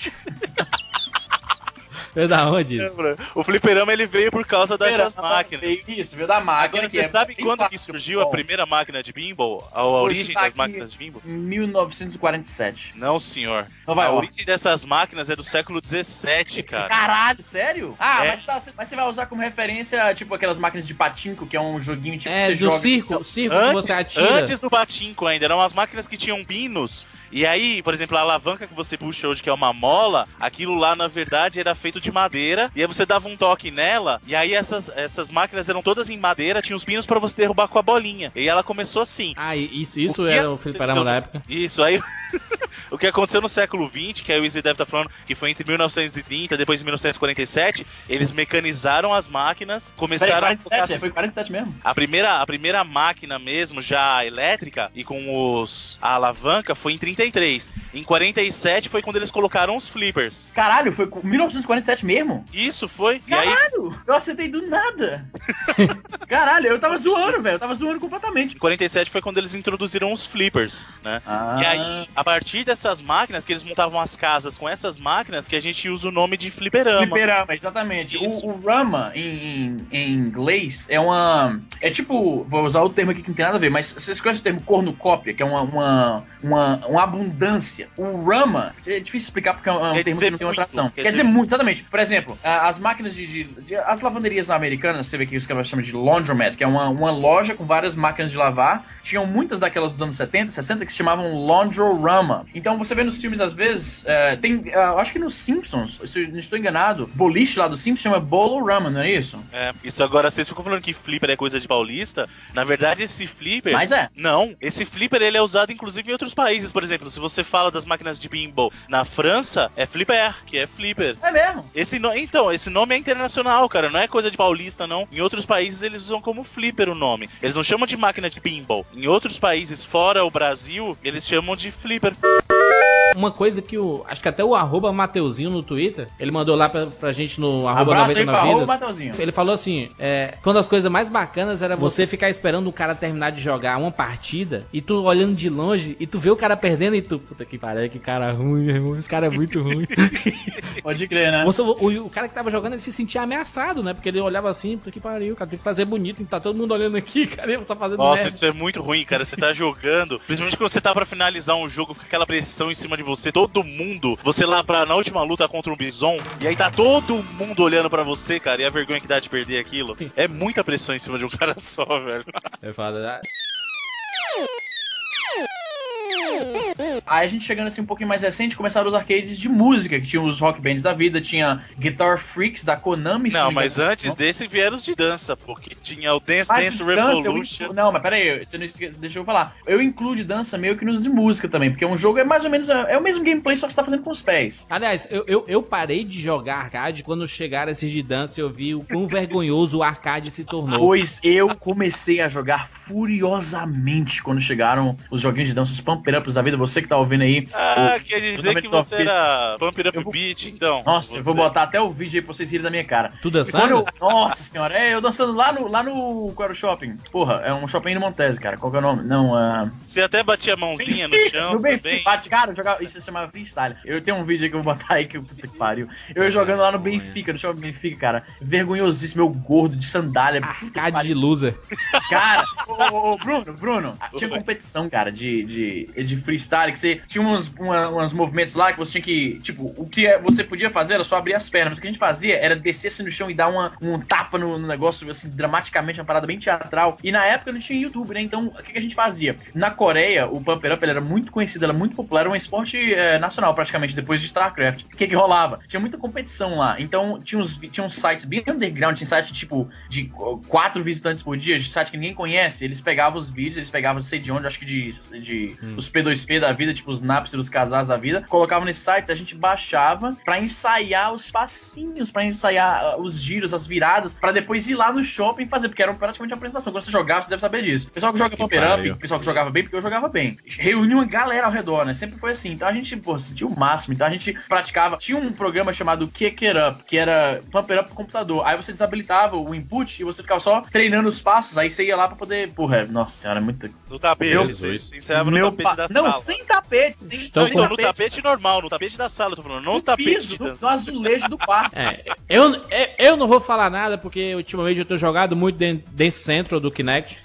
Veio da onde isso? Lembra? O fliperama ele veio por causa dessas fliperama máquinas. veio- Isso, veio da máquina. Agora que você é sabe bem quando que clássico, surgiu a bom. primeira máquina de pinball? A, a Hoje origem tá das aqui máquinas de pinball? Em mil novecentos e quarenta e sete. Não, senhor. Então vai, a ó. origem dessas máquinas é do século dezessete, cara. Caralho, sério? Ah, É. mas, tá- mas você vai usar como referência, tipo, aquelas máquinas de patinco, que é um joguinho tipo que É, você do joga... circo, o circo que Antes, você atira. antes do patinco ainda, eram as máquinas que tinham pinos. E aí, por exemplo, a alavanca que você puxa hoje, que é uma mola, aquilo lá, na verdade, era feito de madeira. E aí você dava um toque nela, e aí essas, essas máquinas eram todas em madeira, tinha os pinos pra você derrubar com a bolinha. E ela começou assim. Ah, e isso, isso O que era o fliperama aconteceu da no- época. Isso, aí... O que aconteceu no século vinte, que aí o Izzy deve estar falando que foi entre mil novecentos e trinta e depois mil novecentos e quarenta e sete, eles mecanizaram as máquinas, Peraí, começaram a quarenta e colocar sete, foi quarenta e sete mesmo? a primeira, a primeira máquina mesmo, já elétrica, e com os a alavanca, foi em trinta e três. Em quarenta e sete foi quando eles colocaram os flippers. Caralho, foi com mil novecentos e quarenta e sete mesmo? Isso foi. E aí, Caralho, eu acertei do nada. Caralho, eu tava zoando, velho. Eu tava zoando completamente. em quarenta e sete foi quando eles introduziram os flippers, né? Ah. E aí, a partir dessas máquinas, que eles montavam as casas com essas máquinas, que a gente usa o nome de fliperama. Fliperama, exatamente. Isso. O, o Rama, em, em, em inglês, é uma... É tipo... Vou usar o termo aqui que não tem nada a ver, mas vocês conhecem o termo cornucópia, que é uma, uma, uma, uma abundância. O Rama... É difícil explicar porque é um Quer termo dizer que não tem uma muito, tradução. quer Quer, dizer, dizer- muito, exatamente. Por exemplo, a- as máquinas de... de, de- as lavanderias americanas, você vê que os caras chamam de laundromat, que é uma, uma loja com várias máquinas de lavar. Tinham muitas daquelas dos anos setenta, sessenta, que se chamavam Laundrorama. Então você vê nos filmes, às vezes, é, tem... é, eu acho que nos Simpsons, se eu não estou enganado, boliche lá do Simpsons chama Bolorama, não é isso? É, isso agora, vocês ficam falando que flipper é coisa de paulista. Na verdade, esse flipper... Mas é. Não, esse flipper ele é usado inclusive em outros países. Por exemplo, se você fala das máquinas de pinball na França, é flipper, que é flipper. É mesmo. Esse no... Então, esse nome é internacional, cara, não é coisa de paulista, não. Em outros países eles usam como flipper o nome. Eles não chamam de máquina de pinball. Em outros países, fora o Brasil, eles chamam de flipper. Uma coisa que o... Acho que até o arroba Mateuzinho no Twitter, ele mandou lá pra, pra gente no arroba Abraço aí noventa e pra nove arroba vidas. Mateuzinho. Ele falou assim, é, quando as coisas mais bacanas era você ficar esperando o cara terminar de jogar uma partida e tu olhando de longe e tu vê o cara perdendo e tu, puta que pariu, que cara ruim, meu irmão, esse cara é muito ruim. Pode crer, né? Você, o, o cara que tava jogando, ele se sentia ameaçado, né? Porque ele olhava assim, puta que pariu, cara, tem que fazer bonito, tá todo mundo olhando aqui, cara, ele tá fazendo Nossa, merda. isso é muito ruim, cara. Você tá jogando, principalmente quando você tá pra finalizar um jogo com aquela pressão em cima de você, todo mundo, você lá pra, na última luta contra um Bison, e aí tá todo mundo olhando pra você, cara, e a vergonha que dá de perder aquilo. É muita pressão em cima de um cara só, velho. É foda. Aí a gente chegando assim um pouquinho mais recente, começaram os arcades de música, que tinha os rock bands da vida, tinha Guitar Freaks da Konami. Não, mas antes desse vieram os de dança, porque tinha o Dance Ah, Dance de dança, Revolution. eu inclu... Não, mas pera aí, você não esque... deixa eu falar. Eu incluo de dança meio que nos de música também, porque um jogo é mais ou menos, é o mesmo gameplay, só que você tá fazendo com os pés. Aliás, eu, eu, eu parei de jogar arcade quando chegaram esses de dança e eu vi o quão vergonhoso o arcade se tornou. Pois eu comecei a jogar furiosamente quando chegaram os joguinhos de dança, os pump it ups da vida, você que tá ouvindo aí. Ah, o... quer dizer que você era Pump It Up vou... Beat, então. Nossa, você... eu vou botar até o vídeo aí pra vocês rirem da minha cara. Tu dançando? Eu... Nossa senhora, é, eu dançando lá no, lá no... Qual era o shopping? Porra, é um shopping no Montese, cara. Qual que é o nome? Não, uh... Você até batia a mãozinha no chão no Benfica, também. bate, cara, eu jogava, isso se chamava freestyle. Eu tenho um vídeo aí que eu vou botar aí que puta que pariu. Eu jogando lá no Benfica, no shopping Benfica, cara. Vergonhosíssimo, meu gordo de sandália. Arcade de loser. Cara, ô, ô, ô, Bruno, Bruno, tinha competição, cara, de, de, de freestyle, que você tinha uns, uma, uns movimentos lá que você tinha que, tipo, o que você podia fazer era só abrir as pernas, mas o que a gente fazia era descer assim no chão e dar uma, um tapa no, no negócio, assim, dramaticamente, uma parada bem teatral. E na época não tinha YouTube, né? Então, o que, que a gente fazia? Na Coreia, o Pump It Up, ele era muito conhecido, era muito popular, era um esporte é, nacional, praticamente, depois de StarCraft. O que que rolava? Tinha muita competição lá, então tinha uns, tinha uns sites bem underground, tinha sites, tipo, de quatro visitantes por dia, de site que ninguém conhece, eles pegavam os vídeos, eles pegavam, não sei de onde, acho que de, de hum. os P dois P da vida, tipo, os Napster, os casais da vida, colocavam nesses sites, a gente baixava pra ensaiar os passinhos, pra ensaiar os giros, as viradas, pra depois ir lá no shopping fazer, porque era praticamente uma apresentação. Quando você jogava, você deve saber disso. O pessoal que joga Pump It Up, o pessoal que jogava bem, porque eu jogava bem, reunia uma galera ao redor, né? Sempre foi assim. Então a gente, pô, sentia o máximo. Então a gente praticava. Tinha um programa chamado Kick It Up, que era Pump It Up pro computador. Aí você desabilitava o input e você ficava só treinando os passos. Aí você ia lá pra poder. Porra, nossa senhora, é muito. No tapete, meu, você ensaiava no tapete pa... da Não, sala. sem tapete, sem Estou tapete. não, no tapete normal, no tapete da sala, eu tô falando, não no tapete piso, de dança. no azulejo do quarto. É, eu, eu não vou falar nada porque ultimamente eu tô jogado muito dentro, dentro centro do Kinect.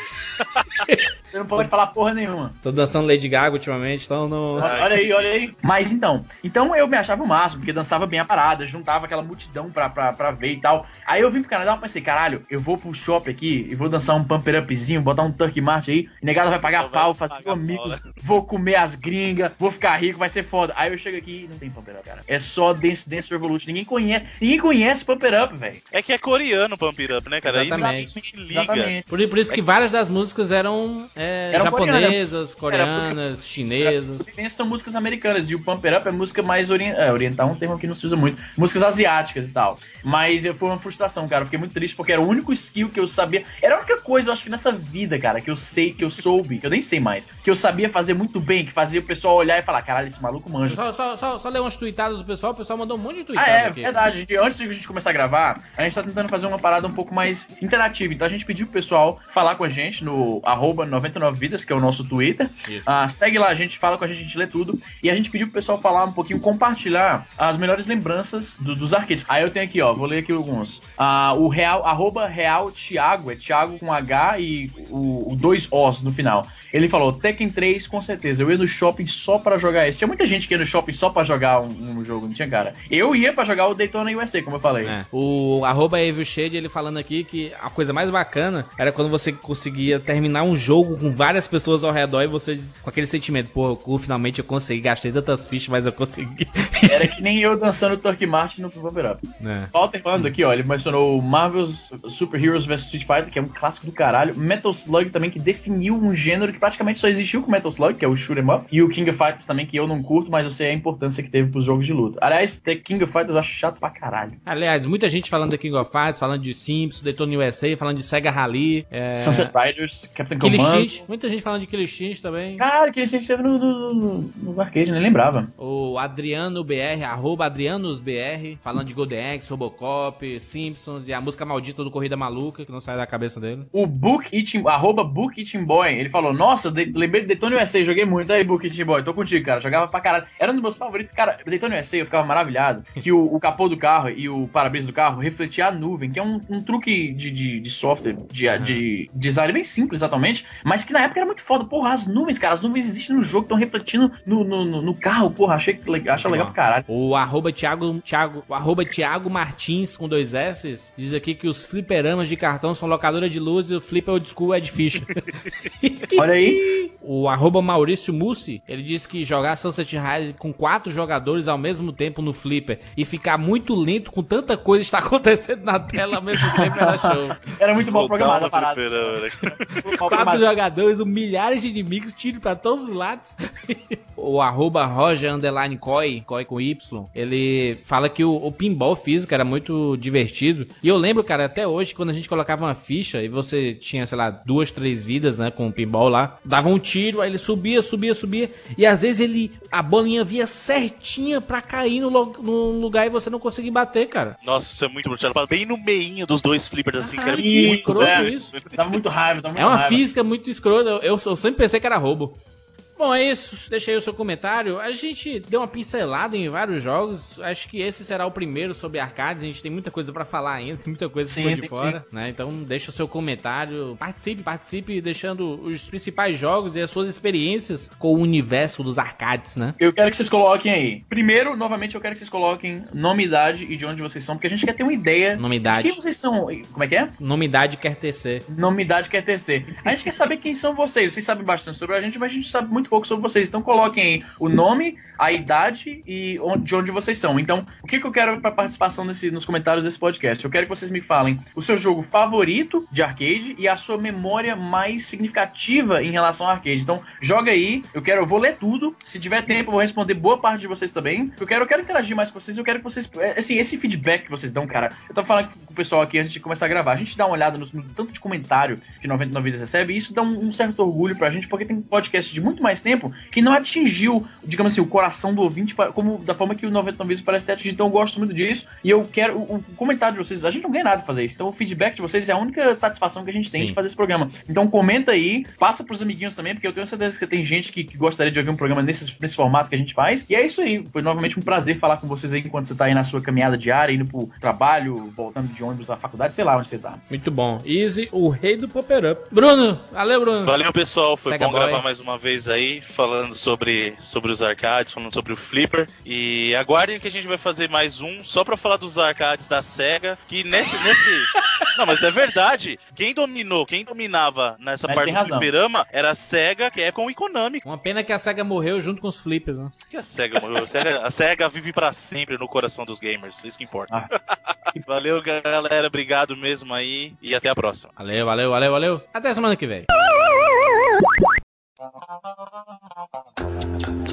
Você não pode falar porra nenhuma. Tô dançando Lady Gaga ultimamente, então não... Olha aí, olha aí. Mas então, então eu me achava o máximo, porque dançava bem a parada, juntava aquela multidão pra, pra, pra ver e tal. Aí eu vim pro Canadá e pensei, caralho, eu vou pro shopping aqui e vou dançar um Pump It Upzinho, botar um Turkey Mart aí, e negada vai pagar pau, fazer com amigos, vou comer as gringas, vou ficar rico, vai ser foda. Aí eu chego aqui e não tem Pump It Up, cara. É só Dance Dance Revolution. Ninguém conhece, ninguém conhece Pump It Up, velho. É que é coreano o Pump It Up, né, cara? Exatamente. Aí ninguém liga. Exatamente. Por, por isso que várias das músicas eram, é, Eram japonesas, coreanas. coreanas, chinesas. Era, são músicas americanas, e o Pump It Up é música mais orien... é, oriental, um termo que não se usa muito. Músicas asiáticas e tal. Mas foi uma frustração, cara. Eu fiquei muito triste porque era o único skill que eu sabia. Era a única coisa, eu acho que nessa vida, cara, que eu sei, que eu soube, que eu nem sei mais, que eu sabia fazer muito bem, que fazia o pessoal olhar e falar, caralho, esse maluco manja. Só, só, só, só ler umas tweetadas do pessoal, o pessoal mandou um monte de tweetadas. Ah, é, aqui. verdade. Gente, antes de a gente começar a gravar, a gente tá tentando fazer uma parada um pouco mais interativa. Então a gente pediu pro pessoal falar com a gente no arroba noventa e nove vidas, que é o nosso Twitter. Uh, segue lá a gente, fala com a gente, a gente lê tudo. E a gente pediu pro pessoal falar um pouquinho, compartilhar as melhores lembranças do, dos arcades. Aí eu tenho aqui, ó, vou ler aqui alguns. Uh, o real, arroba real Thiago, é Thiago com H e o, o dois Os no final. Ele falou, Tekken três, com certeza. Eu ia no shopping só pra jogar esse. Tinha muita gente que ia no shopping só pra jogar um, um jogo, não tinha, cara? Eu ia pra jogar o Daytona U S A, como eu falei. É. O arroba Evil Shade, ele falando aqui que a coisa mais bacana era quando você conseguia terminar um jogo com várias pessoas ao redor e você, com aquele sentimento, pô, finalmente eu consegui, gastei tantas fichas, mas eu consegui. Era que nem eu dançando Turkey Mart no Pump It Up. É. Walter falando aqui, ó, ele mencionou Marvel's Super Heroes versus. Street Fighter, que é um clássico do caralho. Metal Slug também, que definiu um gênero que praticamente só existiu com Metal Slug, que é o Shoot 'em Up. E o King of Fighters também, que eu não curto, mas eu sei a importância que teve pros jogos de luta. Aliás, ter King of Fighters eu acho chato pra caralho. Aliás, muita gente falando de King of Fighters, falando de Simpsons, Daytona U S A, falando de Sega Rally. É... Sunset Riders, Captain Killer Commando. Instinct. Muita gente falando de Killer Instinct também. Cara, que ele esteve no, no, no, no arcade, nem lembrava. O Adriano B R, arroba AdrianosBR, falando de Golden Axe, Robocop, Simpsons e a música maldita do Corrida Maluca, que não sai da cabeça dele. O Book Eating, arroba Book Eating Boy, ele falou, nossa, de, lembrei de Daytona U S A, joguei muito aí, Book Eating Boy, tô contigo, cara, jogava pra caralho. Era um dos meus favoritos. Cara, Daytona U S A eu ficava maravilhado, que o, o capô do carro e o para-brisa do carro refletia a nuvem, que é um, um truque de, de, de software, de, Uhum. de design bem simples atualmente, mas que na época era muito foda. Porra, as nuvens, cara, as nuvens existem no jogo, estão refletindo no, no, no, no carro, porra, achei legal, achei legal pra caralho. O arroba Thiago, Thiago, o arroba Thiago Martins com dois S diz aqui que os fliperamas de cartão são locadora de luz e o flipper old school é difícil. Olha aí. O arroba Maurício Mussi, ele disse que jogar Sunset Riders com quatro jogadores ao mesmo tempo no flipper e ficar muito lento com tanta coisa que está acontecendo na tela ao mesmo tempo era show. Era muito mal programada a Voltar parada. no fliperama, né? Mal Quatro programada. jogadores, um milhares de inimigos, tiro pra todos os lados. O arroba Roger Underline Koi, Koi com Y, ele fala que o, o pinball físico era muito divertido. E eu lembro, cara, até hoje, quando a gente colocava uma ficha e você tinha, sei lá, duas, três vidas, né, com o pinball lá, dava um tiro, aí ele subia, subia, subia, e às vezes ele, a bolinha via certinha pra cair no, lo- no lugar e você não conseguia bater, cara. Nossa, isso é muito brutal. Bem no meinho dos dois flippers, assim, cara. Caralho, Isso, escroto é. isso. Dava muito raiva, dava muito É uma raiva. física muito escrota. Eu, eu sempre pensei que era roubo. Bom, é isso. Deixa aí o seu comentário. A gente deu uma pincelada em vários jogos. Acho que esse será o primeiro sobre arcades. A gente tem muita coisa pra falar ainda, tem muita coisa que Sim, ficou de tem fora, né? Então deixa o seu comentário. Participe, participe, deixando os principais jogos e as suas experiências com o universo dos arcades, né? Eu quero que vocês coloquem aí. Primeiro, novamente, eu quero que vocês coloquem nome, idade e de onde vocês são, porque a gente quer ter uma ideia Nome, de idade. quem vocês são. Como é que é? Nome, idade quer tecer. Nome, idade, quer T C. A gente quer saber quem são vocês. Vocês sabem bastante sobre a gente, mas a gente sabe muito pouco sobre vocês. Então coloquem aí o nome, a idade e onde- de onde vocês são. Então, o que, que eu quero para participação nesse, nos comentários desse podcast? Eu quero que vocês me falem o seu jogo favorito de arcade e a sua memória mais significativa em relação ao arcade. Então, joga aí. Eu quero, eu vou ler tudo. Se tiver tempo, eu vou responder boa parte de vocês também. Eu quero, eu quero interagir mais com vocês. Eu quero que vocês, é, assim, esse feedback que vocês dão, cara. Eu tava falando com o pessoal aqui antes de começar a gravar. A gente dá uma olhada no, no tanto de comentário que noventa e nove Vidas recebe. E isso dá um, um certo orgulho pra gente, porque tem podcast de muito mais tempo que não atingiu, digamos assim, o coração do ouvinte pa- como da forma que o noventa e nove Vidas parece ter atingido. Então eu gosto muito disso. E eu quero o, o comentário de vocês. A gente não ganha nada pra fazer isso. Então o feedback de vocês é a única satisfação que a gente tem Sim. de fazer esse programa. Então comenta aí, passa pros amiguinhos também, porque eu tenho certeza que tem gente que, que gostaria de ouvir um programa nesse, nesse formato que a gente faz. E é isso aí. Foi novamente um prazer falar com vocês aí enquanto você tá aí na sua caminhada diária, indo pro trabalho, voltando de ônibus da faculdade, sei lá onde você tá. Muito bom. Easy, o rei do Popper Up. Bruno, valeu, Bruno. Valeu, pessoal. Foi Sega bom Boy. gravar mais uma vez aí, falando sobre, sobre os arcades, falando sobre o Flipper. E aguardem que a gente vai fazer mais um, só pra falar dos arcades da Sega, que nesse... nesse... Não, mas é verdade. Quem dominou, quem dominava nessa Ele parte tem do razão. fliperama era a Sega, que é com o Konami. Uma pena que a SEGA morreu junto com os flippers, né? Que a Sega morreu. A Sega, a Sega vive pra sempre no coração dos gamers, isso que importa. Ah. Valeu, galera. Obrigado mesmo aí e até a próxima. Valeu, valeu, valeu, valeu. Até semana que vem.